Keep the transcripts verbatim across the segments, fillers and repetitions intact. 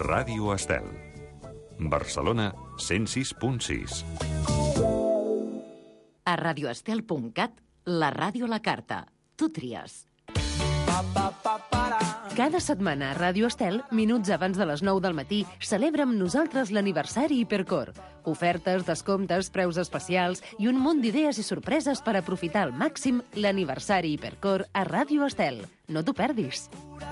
Ràdio Estel. Barcelona, cent sis punt sis. A radioestel punt cat, la ràdio a la carta. Tu tries. Cada setmana a Ràdio Estel, minuts abans de les nou del matí, celebra amb nosaltres l'aniversari Hipercor. Ofertes, descomptes, preus especials i un munt d'idees i sorpreses per aprofitar al màxim l'aniversari Hipercor a Ràdio Estel. No t'ho perdis.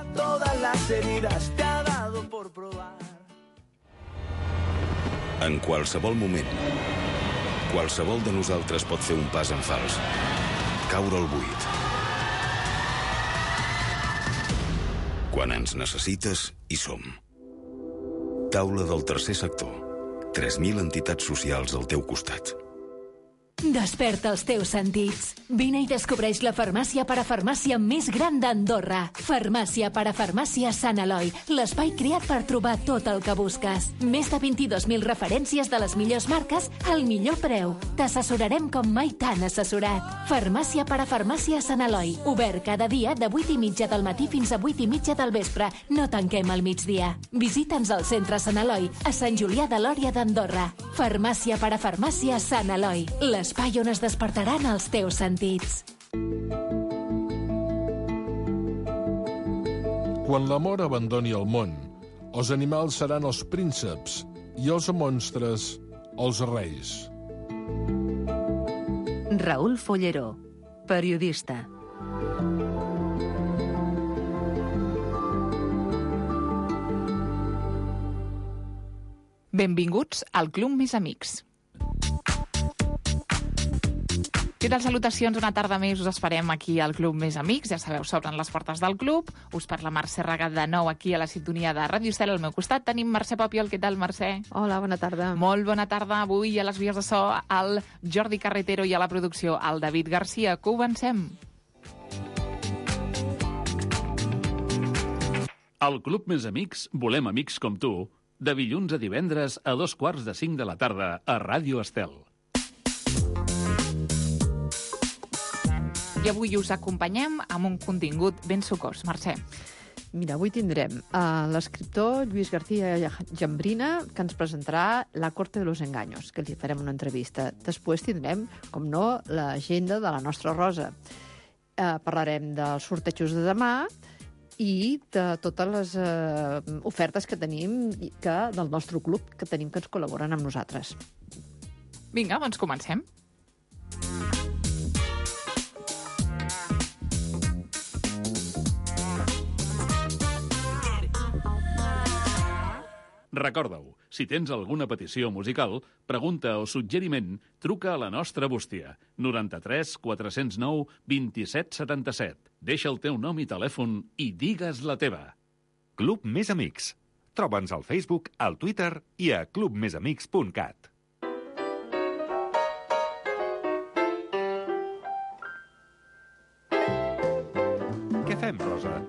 En qualsevol moment, qualsevol de nosaltres pot fer un pas en fals, caure al buit. Quan ens necessites, hi som. Taula del tercer sector. tres mil entitats socials al teu costat. Desperta els teus sentits. Vine i descobreix la farmàcia parafarmàcia més gran d'Andorra. Farmàcia parafarmàcia Sant Eloi, l'espai creat per trobar tot el que busques. Més de vint-i-dos mil referències de les millors marques al millor preu. T'assessorarem com mai t'han assessorat. Farmàcia parafarmàcia Sant Eloi, obert cada dia de vuit i mitja del matí fins a vuit i mitja del vespre. No tanquem al migdia. Visita'ns al centre Sant Eloi, a Sant Julià de Lòria d'Andorra. Farmàcia parafarmàcia Sant Eloi, l'espai on es despertaran els teus sentits. Quan l'amor abandoni el món, els animals seran els prínceps i els monstres els reis. Raül Folleró, periodista. Benvinguts al Club Més Amics. Què tal, salutacions? Una tarda més us esperem aquí al Club Més Amics. Ja sabeu, s'obren les portes del club. Us parla Mercè Regat de nou aquí a la sintonia de Ràdio Estel. Al meu costat tenim Mercè Papiol. Què tal, Mercè? Hola, bona tarda. Molt bona tarda. Avui a les vies de so el Jordi Carretero i a la producció el David Garcia. Comencem. Al Club Més Amics volem amics com tu. De dilluns a divendres a dos quarts de cinc de la tarda a Ràdio Estel. I avui us acompanyem amb un contingut ben sucós. Mercè. Mira, avui tindrem uh, l'escriptor Lluís García Jambrina, que ens presentarà La corte de los engaños, que li farem una entrevista. Després tindrem, com no, l'agenda de la nostra Rosa. Uh, parlarem dels sortejos de demà i de totes les uh, ofertes que tenim que, del nostre club, que tenim que ens col·laboren amb nosaltres. Vinga, doncs comencem. Recorda-ho, si tens alguna petició musical, pregunta o suggeriment, truca a la nostra bústia, noranta-tres quatre-cents nou vint-i-set setanta-set. Deixa el teu nom i telèfon i digues la teva. Club Més Amics. Troba'ns al Facebook, al Twitter i a club més amics punt cat. Què fem, Rosa?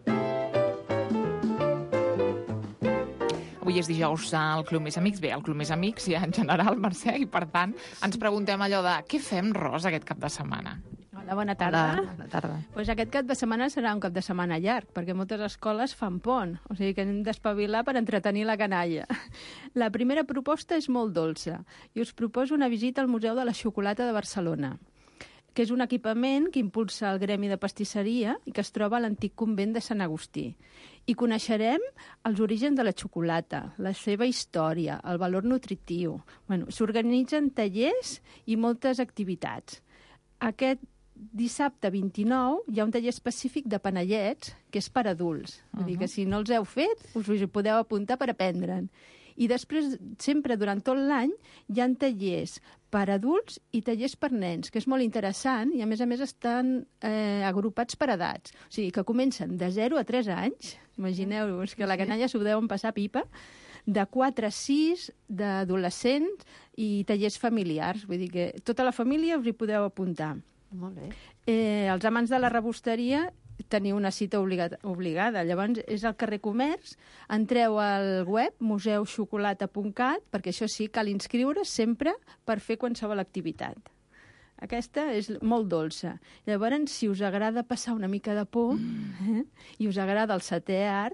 Avui és dijous al Club Més Amics. Bé, al Club Més Amics ja en general, Mercè, i per tant ens preguntem allò de què fem, Rosa, aquest cap de setmana? Hola, bona tarda. Hola, bona tarda. Pues aquest cap de setmana serà un cap de setmana llarg, perquè moltes escoles fan pont, o sigui que hem d'espavilar per entretenir la canalla. La primera proposta és molt dolça, i us proposo una visita al Museu de la Xocolata de Barcelona, que és un equipament que impulsa el Gremi de Pastisseria i que es troba a l'antic convent de Sant Agustí. I coneixerem els orígens de la xocolata, la seva història, el valor nutritiu. Bueno, s'organitzen tallers i moltes activitats. Aquest dissabte vint-i-nou hi ha un taller específic de panellets que és per adults. Vull dir que si no els heu fet, us hi podeu apuntar per aprendre'n. I després, sempre durant tot l'any, hi ha tallers per adults i tallers per nens, que és molt interessant i, a més a més, estan eh, agrupats per edats. O sigui, que comencen de zero a tres anys, imagineu-vos que la canalla s'ho deuen passar pipa, de quatre a sis, d'adolescents i tallers familiars. Vull dir que tota la família us hi podeu apuntar. Molt bé. Eh, els amants de la rebosteria teniu una cita obligada, obligada. Llavors, és al carrer Comerç, entreu al web museu xocolata punt cat, perquè això sí, cal inscriure's sempre per fer qualsevol activitat. Aquesta és molt dolça. Llavors, si us agrada passar una mica de por, mm. eh, i us agrada el setè art,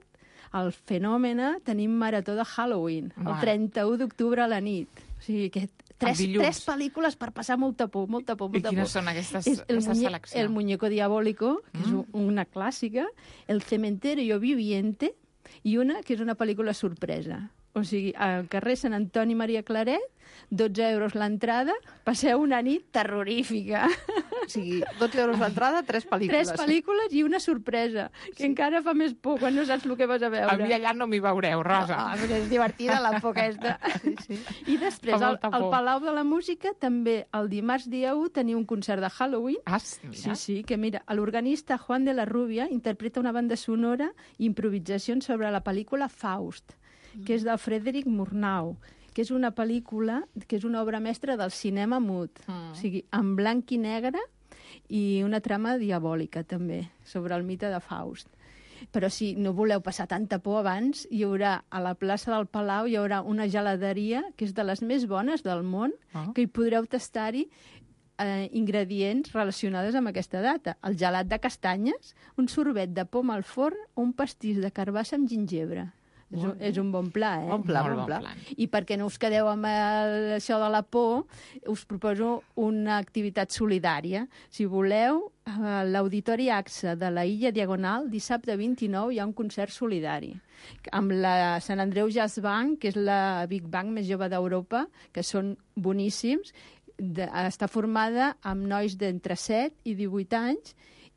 al Fenòmena tenim marató de Halloween, el Mare. trenta-u d'octubre a la nit. O sigui, que tres, dilluns. tres pel·lícules per passar molta por, molta por, I molta por. quines són aquestes, És el, aquesta muñe selecció? el Muñeco Diabólico, que Mm. és un- una clàssica, El Cementerio Viviente i una que és una pel·lícula sorpresa. O sigui, al carrer Sant Antoni Maria Claret, dotze euros l'entrada, passeu una nit terrorífica. O sigui, dotze euros l'entrada, tres pel·lícules. Tres pel·lícules i una sorpresa, que sí. encara fa més por quan no saps el que vas a veure. A mi allà no m'hi veureu, Rosa. Ah, però és divertida la por aquesta. Sí, sí. I després, Fa al, molta al por. Palau de la Música, també el dimarts dia u tenia un concert de Halloween. Ah, mira. Sí, sí, que mira, l'organista Juan de la Rubia interpreta una banda sonora i improvisacions sobre la pel·lícula Faust, que és del Frederic Murnau, que és una pel·lícula, que és una obra mestra del cinema mut, Mm. o sigui, en blanc i negre, i una trama diabòlica, també, sobre el mite de Faust. Però si no voleu passar tanta por abans, hi haurà a la plaça del Palau hi haurà una geladeria que és de les més bones del món, Ah. que hi podreu tastar-hi eh, ingredients relacionades amb aquesta data. El gelat de castanyes, un sorbet de poma al forn o un pastís de carbassa amb gingebre. És un, és un bon pla, eh? Bon pla, Molt bon bon pla. plan. I perquè no us quedeu amb el, això de la por, us proposo una activitat solidària. Si voleu, a l'Auditori A X A de la Illa Diagonal, dissabte vint-i-nou, hi ha un concert solidari amb la Sant Andreu Jazz Band, que és la Big Band més jove d'Europa, que són boníssims. De, està formada amb nois d'entre set i divuit anys,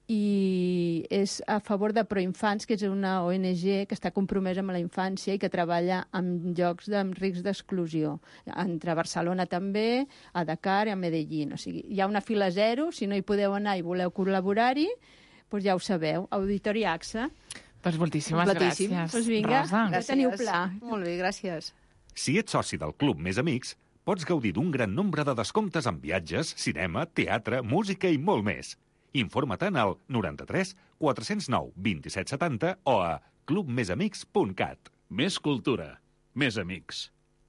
i és a favor de Proinfants, que és una O N G que està compromesa amb la infància i que treballa en llocs de, amb risc d'exclusió. Entre Barcelona també, a Dakar i a Medellín. O sigui, hi ha una fila zero, si no hi podeu anar i voleu col·laborar-hi, doncs ja ho sabeu, Auditori A X A. Doncs moltíssimes Completíssim. gràcies, Doncs vinga, Rosa. gràcies. teniu pla. Molt bé, gràcies. Si ets soci del Club Més Amics, pots gaudir d'un gran nombre de descomptes en viatges, cinema, teatre, música i molt més. Informa-te'n al noranta-tres quatre cents nou vint-i-set setanta o a club més amics punt cat. Més cultura. Més amics.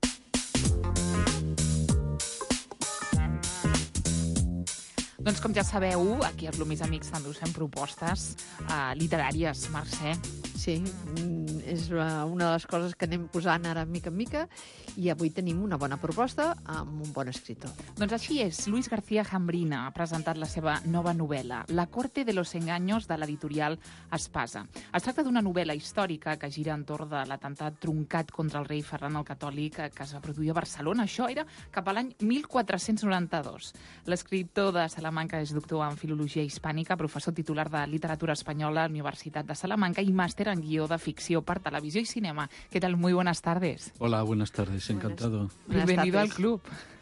Doncs com ja sabeu, aquí al Club Més Amics també us fem propostes uh, literàries, Mercè. Sí, mm, és una una de les coses que anem posant ara mica en mica, i avui tenim una bona proposta amb un bon escritor. Doncs així és, Luis García Jambrina ha presentat la seva nova novel·la, La corte de los engaños, de l'editorial Espasa. Es tracta d'una novel·la històrica que gira entorn de l'atemptat truncat contra el rei Ferran el Catòlic que es va produir a Barcelona. Això era cap a l'any mil quatre-cents noranta-dos. L'escriptor de Salamanca és doctor en Filologia Hispànica, professor titular de Literatura Espanyola a la Universitat de Salamanca i màster en guió de ficció per televisió y cinema. ¿Qué tal? Muy buenas tardes. Hola, buenas tardes, encantado. Buenas Bienvenido tardes. al club.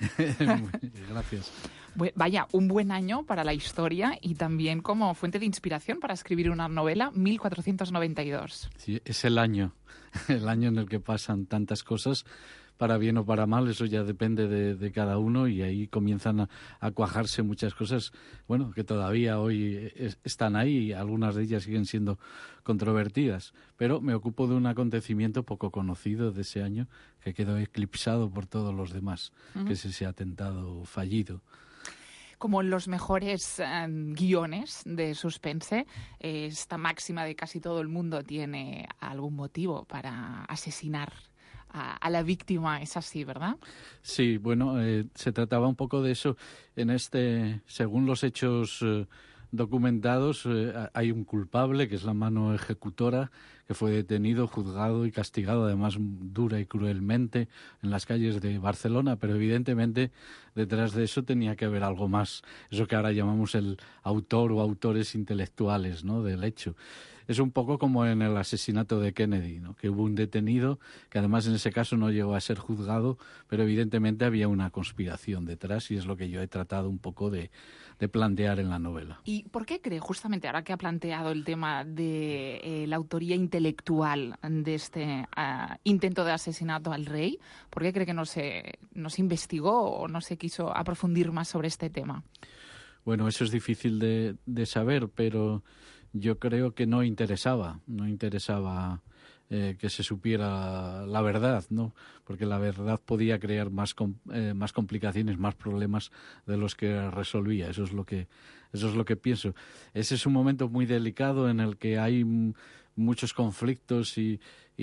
Gracias. Bu- Vaya, un buen año para la historia y también como fuente de inspiración para escribir una novela, mil cuatrocientos noventa y dos. Sí, es el año, el año en el que pasan tantas cosas, para bien o para mal, eso ya depende de, de cada uno, y ahí comienzan a, a cuajarse muchas cosas, bueno, que todavía hoy es- están ahí y algunas de ellas siguen siendo controvertidas. Pero me ocupo de un acontecimiento poco conocido de ese año que quedó eclipsado por todos los demás, Ujú. que es ese atentado fallido. Como en los mejores eh, guiones de suspense, eh, esta máxima de casi todo el mundo tiene algún motivo para asesinar a, a la víctima. Es así, ¿verdad? Sí, bueno, eh, se trataba un poco de eso. En este, según los hechos eh, documentados, eh, ha- hay un culpable, que es la mano ejecutora, que fue detenido, juzgado y castigado, además dura y cruelmente, en las calles de Barcelona, pero evidentemente detrás de eso tenía que haber algo más, eso que ahora llamamos el autor o autores intelectuales, ¿no?, del hecho. Es un poco como en el asesinato de Kennedy, ¿no?, que hubo un detenido que además en ese caso no llegó a ser juzgado, pero evidentemente había una conspiración detrás, y es lo que yo he tratado un poco de, de plantear en la novela. ¿Y por qué cree, justamente ahora que ha planteado el tema de eh, la autoría intelectual de este ah, intento de asesinato al rey, por qué cree que no se, no se investigó o no se quiso aprofundir más sobre este tema? Bueno, eso es difícil de, de saber, pero yo creo que no interesaba, no interesaba eh, que se supiera la verdad, ¿no? Porque la verdad podía crear más com- eh, más complicaciones, más problemas de los que resolvía. Eso es lo que eso es lo que pienso. Ese es un momento muy delicado en el que hay mm, muchos conflictos y,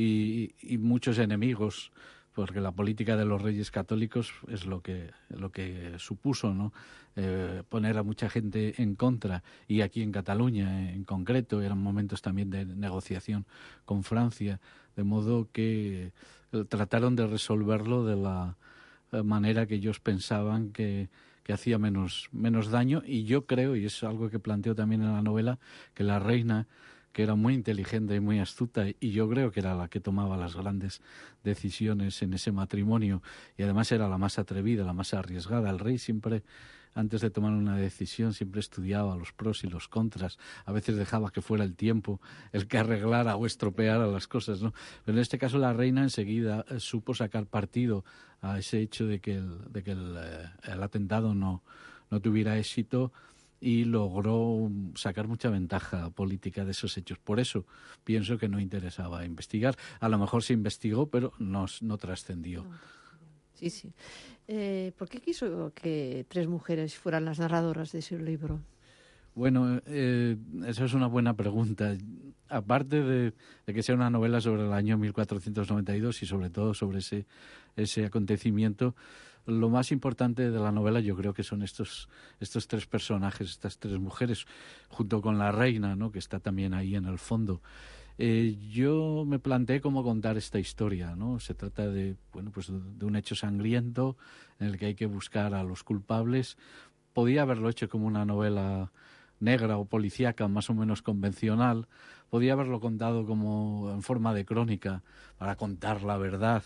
y, y muchos enemigos, porque la política de los reyes católicos es lo que lo que supuso, ¿no? Eh, poner a mucha gente en contra, y aquí en Cataluña en concreto eran momentos también de negociación con Francia, de modo que trataron de resolverlo de la manera que ellos pensaban que, que hacía menos, menos daño, y yo creo, y es algo que planteo también en la novela, que la reina, que era muy inteligente y muy astuta, y yo creo que era la que tomaba las grandes decisiones en ese matrimonio, y además era la más atrevida, la más arriesgada. El rey siempre, antes de tomar una decisión, siempre estudiaba los pros y los contras. A veces dejaba que fuera el tiempo el que arreglara o estropeara las cosas, ¿no? Pero en este caso la reina enseguida eh, supo sacar partido a ese hecho de que el, de que el, eh, el atentado no, no tuviera éxito, y logró sacar mucha ventaja política de esos hechos. Por eso pienso que no interesaba investigar. A lo mejor se investigó, pero no, no trascendió. Sí, sí. Eh, ¿Por qué quiso que tres mujeres fueran las narradoras de ese libro? Bueno, eh, esa es una buena pregunta. Aparte de, de que sea una novela sobre el año mil cuatrocientos noventa y dos y sobre todo sobre ese, ese acontecimiento, lo más importante de la novela yo creo que son estos, estos tres personajes, estas tres mujeres, junto con la reina, ¿no?, que está también ahí en el fondo. Eh, yo me planteé cómo contar esta historia, ¿no? Se trata de, bueno, pues de un hecho sangriento en el que hay que buscar a los culpables. Podía haberlo hecho como una novela negra o policíaca más o menos convencional. Podía haberlo contado como en forma de crónica para contar la verdad.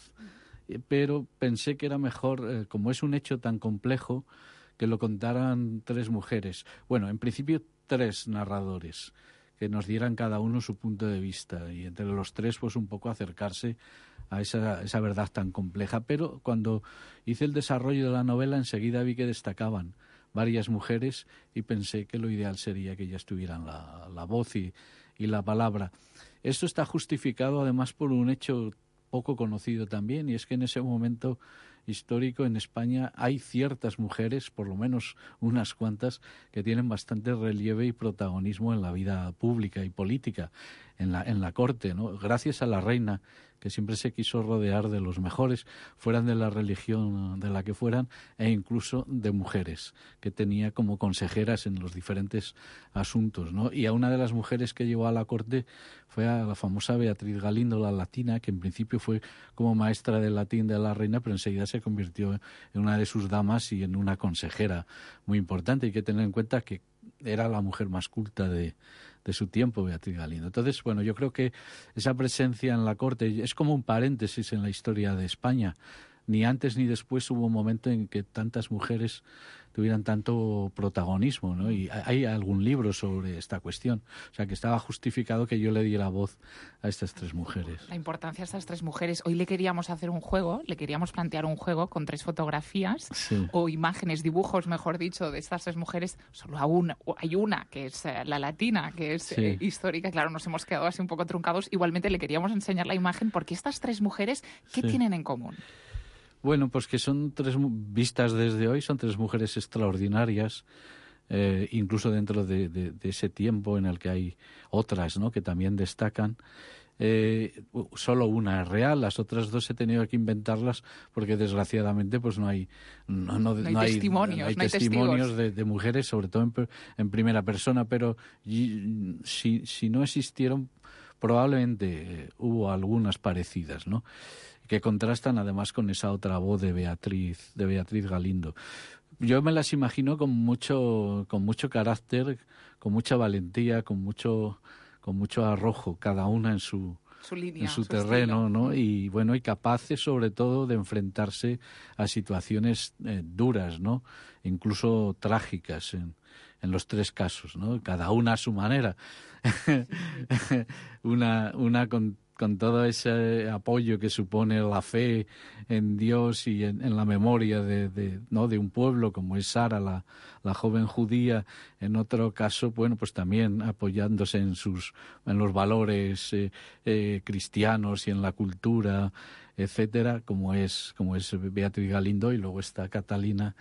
Pero pensé que era mejor, eh, como es un hecho tan complejo, que lo contaran tres mujeres. Bueno, en principio tres narradores, que nos dieran cada uno su punto de vista, y entre los tres pues un poco acercarse a esa, esa verdad tan compleja. Pero cuando hice el desarrollo de la novela enseguida vi que destacaban varias mujeres y pensé que lo ideal sería que ellas tuvieran la, la voz y, y la palabra. Esto está justificado además por un hecho poco conocido también, y es que en ese momento histórico en España hay ciertas mujeres, por lo menos unas cuantas, que tienen bastante relieve y protagonismo en la vida pública y política, en la, en la corte, ¿no? Gracias a la reina, que siempre se quiso rodear de los mejores, fueran de la religión de la que fueran, e incluso de mujeres, que tenía como consejeras en los diferentes asuntos, ¿no? Y a una de las mujeres que llevó a la corte fue a la famosa Beatriz Galindo, la latina, que en principio fue como maestra de latín de la reina, pero enseguida se convirtió en una de sus damas y en una consejera muy importante. Hay que tener en cuenta que era la mujer más culta de, de su tiempo, Beatriz Galindo. Entonces, bueno, yo creo que esa presencia en la corte es como un paréntesis en la historia de España. Ni antes ni después hubo un momento en que tantas mujeres tuvieran tanto protagonismo, ¿no? Y hay algún libro sobre esta cuestión. O sea, que estaba justificado que yo le diera voz a estas tres mujeres. La importancia de estas tres mujeres. Hoy le queríamos hacer un juego, le queríamos plantear un juego con tres fotografías, sí, o imágenes, dibujos, mejor dicho, de estas tres mujeres. Solo a una, hay una, que es eh, la latina, que es sí. eh, histórica. Claro, nos hemos quedado así un poco truncados. Igualmente le queríamos enseñar la imagen, porque estas tres mujeres, ¿qué sí. tienen en común? Bueno, pues que son tres, vistas desde hoy, son tres mujeres extraordinarias, eh, incluso dentro de, de, de ese tiempo en el que hay otras, ¿no?, que también destacan. Eh, solo una es real, las otras dos he tenido que inventarlas porque desgraciadamente pues no hay no, no, no hay no hay testimonios, no hay no hay testimonios de, de mujeres, sobre todo en, en primera persona, pero y, si, si no existieron probablemente eh, hubo algunas parecidas, ¿no?, que contrastan además con esa otra voz de Beatriz, de Beatriz Galindo. Yo me las imagino con mucho, con mucho carácter, con mucha valentía, con mucho, con mucho arrojo, cada una en su, su línea, en su, su terreno, estilo, ¿no? Y bueno, y capaces sobre todo de enfrentarse a situaciones eh, duras, ¿no?, incluso trágicas en, en los tres casos, ¿no? Cada una a su manera. una, una con con todo ese apoyo que supone la fe en Dios y en, en la memoria de, de, ¿no?, de un pueblo como es Sara, la, la joven judía. En otro caso, bueno, pues también apoyándose en sus en los valores eh, eh, cristianos y en la cultura, etcétera, como es como es Beatriz Galindo. Y luego está Catalina,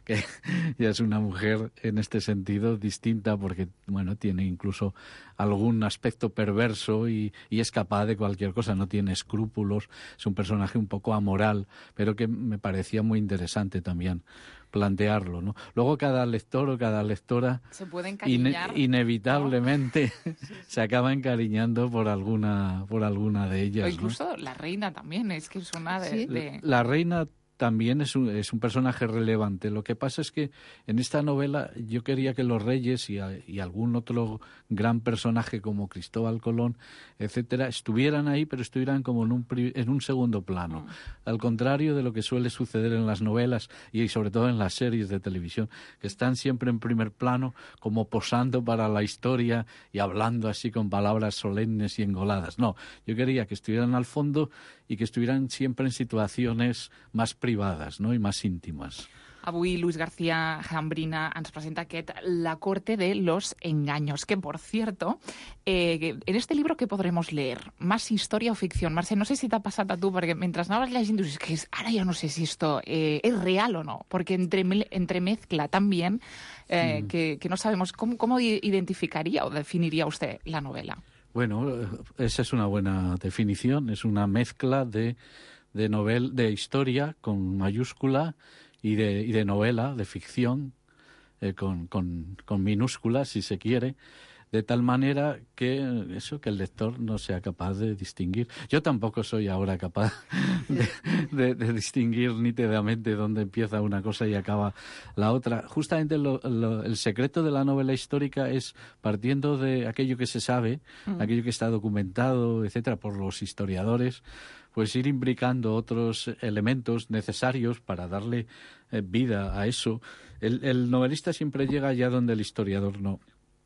que ya es una mujer en este sentido distinta porque, bueno, tiene incluso algún aspecto perverso y, y es capaz de cualquier cosa, no tiene escrúpulos, es un personaje un poco amoral, pero que me parecía muy interesante también plantearlo, ¿no? Luego cada lector o cada lectora se puede encariñar, ine- inevitablemente ¿no? se acaba encariñando por alguna por alguna de ellas. O incluso ¿no? la reina también, es que es una de... Sí. de... La reina también es un, es un personaje relevante. Lo que pasa es que en esta novela yo quería que los reyes y, a, y algún otro gran personaje como Cristóbal Colón, etcétera, estuvieran ahí, pero estuvieran como en un, en un segundo plano. Mm. Al contrario de lo que suele suceder en las novelas y sobre todo en las series de televisión, que están siempre en primer plano, como posando para la historia y hablando así con palabras solemnes y engoladas. No, yo quería que estuvieran al fondo y que estuvieran siempre en situaciones más privades, ¿no? Y más íntimas. Avui Luis García Jambrina ens presenta aquest La corte de los engaños, que, por cierto, eh, en este libro, ¿qué podremos leer? ¿Más historia o ficción? Marce, no sé si te ha pasado a tú, porque mientras anaves leyendo, dices que es, ahora ya no sé si esto eh, es real o no, porque entre, entremezcla también eh, mm. que, que no sabemos cómo, cómo identificaría o definiría usted la novela. Bueno, esa es una buena definición, es una mezcla de, de, novel, de historia con mayúscula y de, y de novela, de ficción, eh, con, con, con minúscula, si se quiere, de tal manera que eso, que el lector no sea capaz de distinguir. Yo tampoco soy ahora capaz de, de, de distinguir nítidamente dónde empieza una cosa y acaba la otra. Justamente lo, lo, el secreto de la novela histórica es, partiendo de aquello que se sabe, mm. aquello que está documentado, etcétera, por los historiadores, pues ir imbricando otros elementos necesarios para darle eh, vida a eso. El, el novelista siempre llega allá donde el historiador no.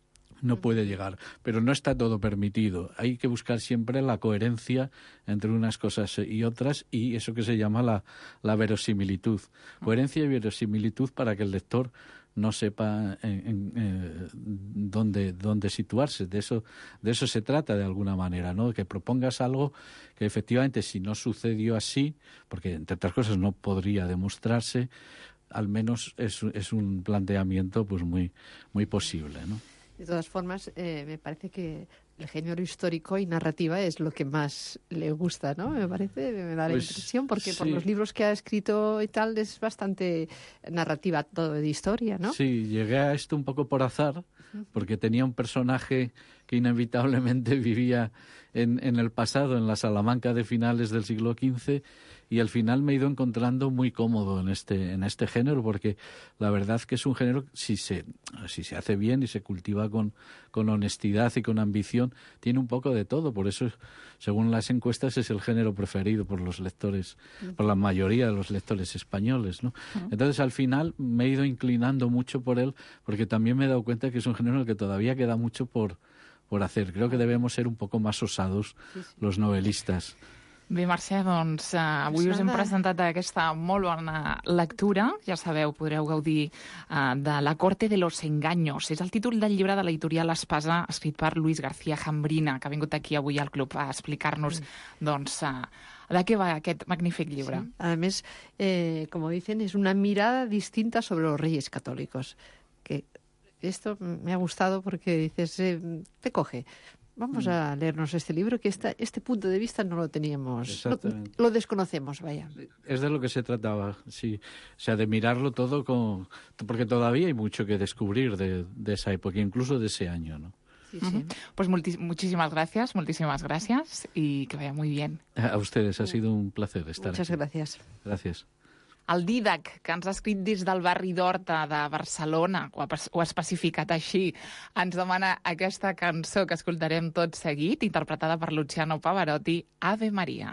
no puede llegar, pero no está todo permitido. Hay que buscar siempre la coherencia entre unas cosas y otras y eso que se llama la, la verosimilitud. Coherencia y verosimilitud para que el lector no sepa en, en, eh, dónde, dónde situarse. De eso, de eso se trata de alguna manera, ¿no? Que propongas algo que efectivamente, si no sucedió así, porque entre otras cosas no podría demostrarse, al menos es, es un planteamiento pues muy, muy posible, ¿no? De todas formas, eh, me parece que el género histórico y narrativa es lo que más le gusta, ¿no? Me parece, me da la pues, impresión, porque sí. Por los libros que ha escrito y tal es bastante narrativa, todo de historia, ¿no? Sí, llegué a esto un poco por azar, porque tenía un personaje que inevitablemente vivía en, en el pasado, en la Salamanca de finales del siglo quince, y al final me he ido encontrando muy cómodo en este en este género, porque la verdad que es un género, si se si se hace bien y se cultiva con, con honestidad y con ambición, tiene un poco de todo. Por eso, según las encuestas, es el género preferido por los lectores, por la mayoría de los lectores españoles, ¿no? Entonces, al final, me he ido inclinando mucho por él, porque también me he dado cuenta que es un género en el que todavía queda mucho por, por hacer. Creo que debemos ser un poco más osados sí, sí. los novelistas. Bé, Mercè, doncs uh, avui us hem presentat aquesta molt bona lectura. Ja sabeu, podreu gaudir uh, de La corte de los engaños. És el títol del llibre de l'editorial Espasa, escrit per Luis García Jambrina, que ha vingut aquí avui al club a explicar-nos mm. doncs, uh, de què va aquest magnífic llibre. Sí. Además, eh, como dicen, es una mirada distinta sobre los reyes católicos. Que esto me ha gustado porque dices, eh, te coge. Vamos mm. a leernos este libro, que esta, este punto de vista no lo teníamos, lo, lo desconocemos, vaya. Es de lo que se trataba, sí. O sea, de mirarlo todo, con, porque todavía hay mucho que descubrir de, de esa época, incluso de ese año, ¿no? Sí, sí. Uh-huh. Pues multi, muchísimas gracias, muchísimas gracias y que vaya muy bien. A ustedes, ha sido un placer estar Muchas aquí. gracias. Gracias. El Dídac, que ens ha escrit des del barri d'Horta de Barcelona, ho ha, ho ha especificat així, ens demana aquesta cançó que escoltarem tot seguit, interpretada per Luciano Pavarotti, Ave Maria.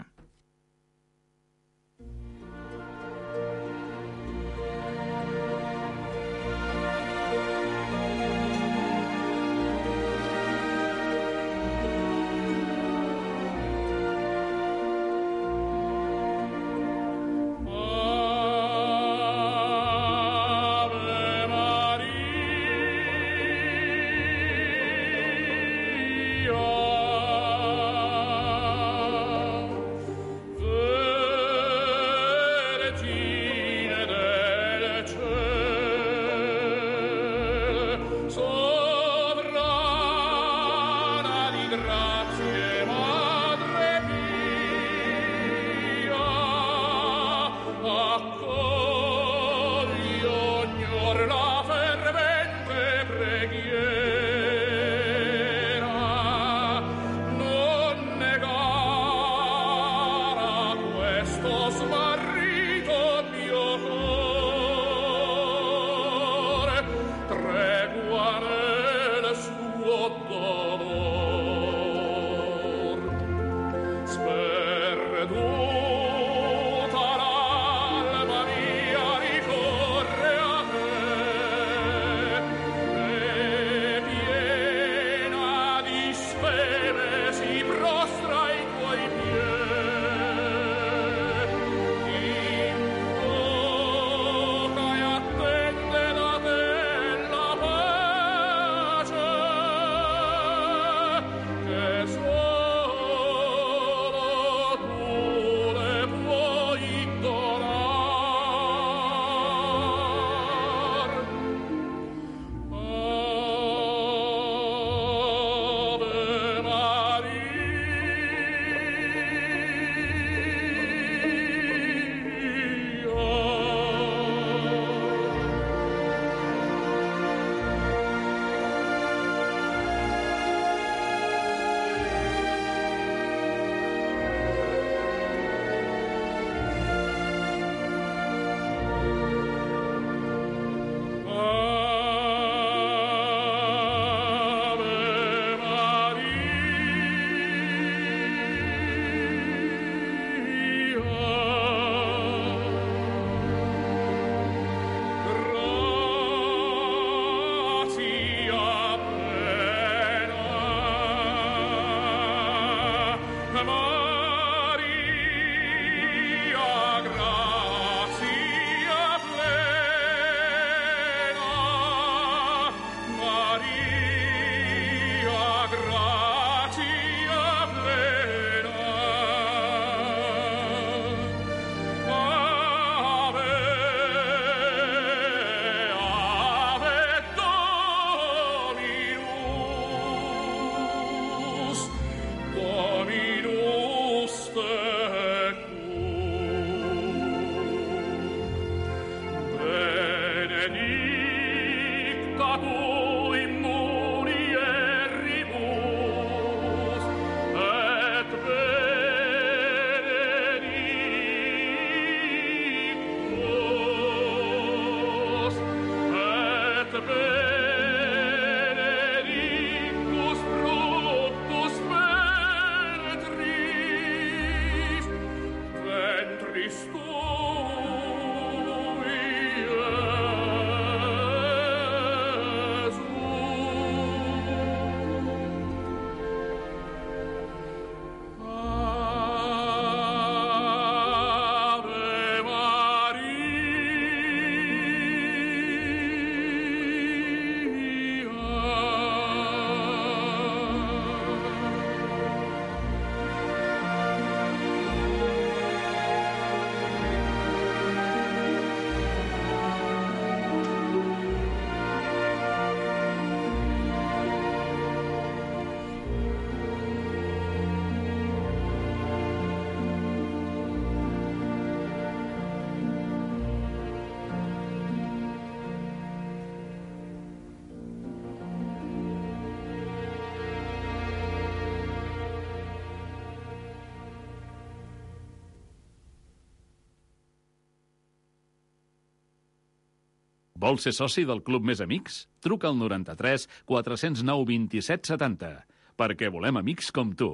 Vols ser soci del Club Més Amics? Truca al noranta-tres quatre zero nou vint-i-set setanta, perquè volem amics com tu.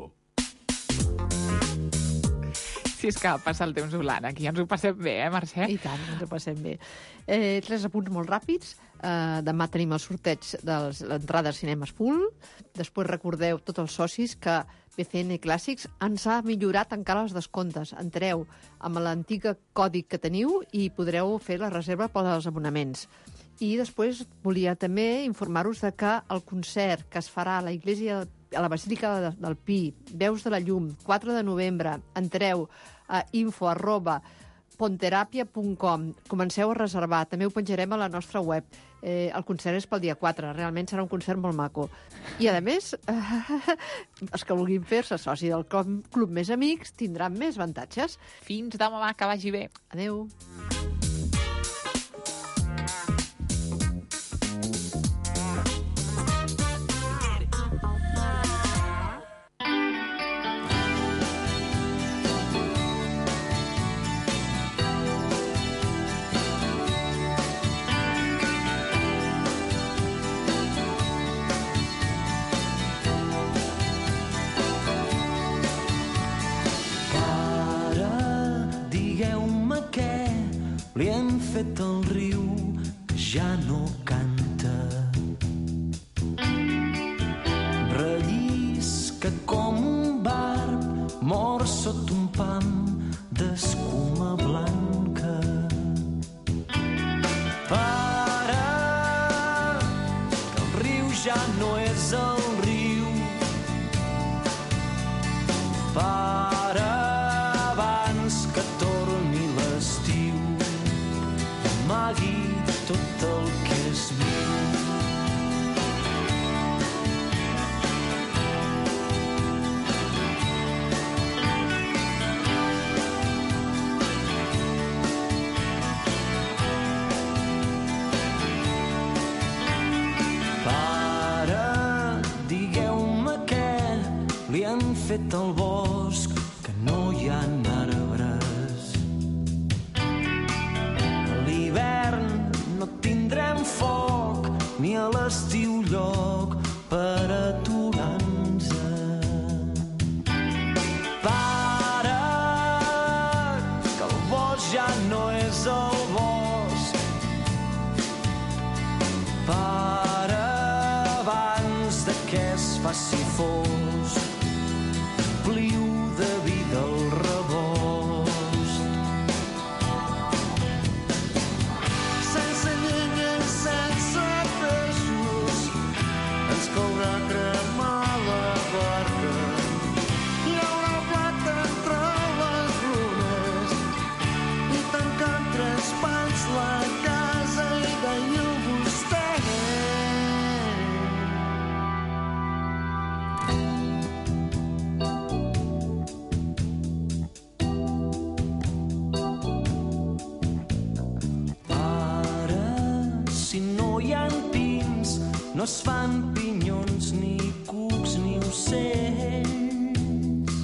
Si és que passa el temps volant, aquí ens ho passem bé, eh, Mercè? I tant, ens ho passem bé. Eh, tres apunts molt ràpids. Eh, demà tenim el sorteig de l'entrada a Cinemes Full. Després recordeu, tots els socis, que B C N Clàssics ens ha millorat encara els descomptes. Entreu amb l'antic còdic que teniu i podreu fer la reserva pels abonaments. I després volia també informar-vos de que el concert que es farà a la Iglesia, a la Basílica del Pi, Veus de la Llum, quatre de novembre, entreu a info arroba ponteràpia punt com. Comenceu a reservar, també ho penjarem a la nostra web. Eh, el concert és pel dia quatre, realment serà un concert molt maco. I, a més, eh, els que vulguin fer-se soci del club, club Més Amics tindran més avantatges. Fins demà, que vagi bé. Adéu. Li hem fet el riu que ja no canta. Rellisca com un barb mort sota un pam d'escuma blanca. Para, que el riu ja no és el riu. Para, abans que torni l'estiu. Amagui tot el que és viu. Pare, digueu-me què li han fet al bosc, que no hi ha arbres. No tindrem foc ni a l'estiu lloc per aturar-nos. Para, que el bosc ja no és el bosc. Para, abans de que es faci fosc, pliu de vida el rebost. Caurà a cremar la barca. Hi haurà blat entre les runes i tancant tres pans la casa i veieu vostè. Ara, si no hi ha pins, no es fan pinyons, ni cucs, ni ocells.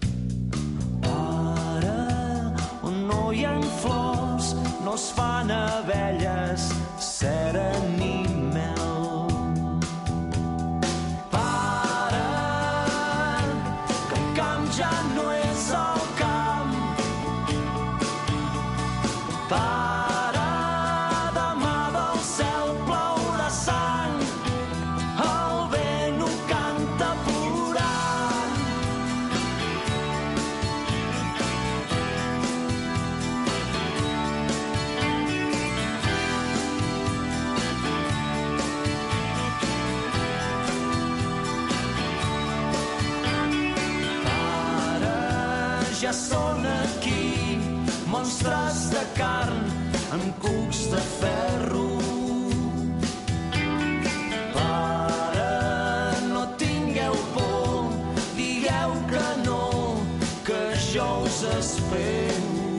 Ara, on no hi ha flors, no es fan abelles, cera ni mel. Para, que el camp ja no és el camp. Para, demà del cel plourà sang. El vent ho canta plorant. Para, ja són aquí monstres de carn amb cucs de ferro. Jo us espero.